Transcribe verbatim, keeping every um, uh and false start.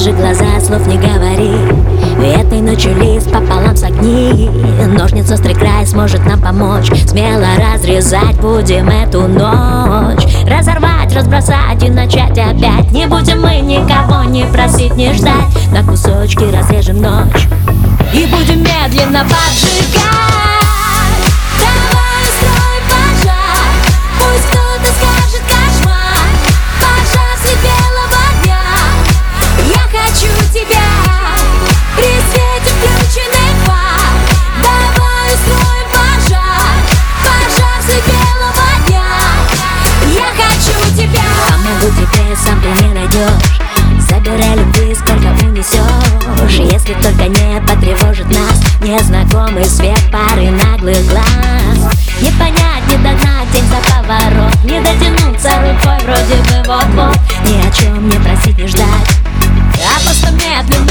Закрой же глаза, слов не говори. Этой ночью лист пополам согни. Ножниц острый край сможет нам помочь. Смело разрезать будем эту ночь. Разорвать, разбросать и начать опять. Не будем мы никого не просить, не ждать. На кусочки разрежем ночь и будем медленно поджигать. Давай устроим пожар. Пусть кто-то скажет кошмар. Пожар средь белого дня. Я хочу тебя при свете включенных фар. Давай устроим пожар. Пожар средь белого дня. Я хочу тебя. Помогу тебе, сам ты не найдешь. Забирай любви, сколько унесешь. Если только не потревожит нас незнакомый свет пары наглых глаз. Не понять, не догнать день за поворот. Не дотянуться рукой вроде бы вот-вот. Ни о чем не просить, не ждать, а просто медленно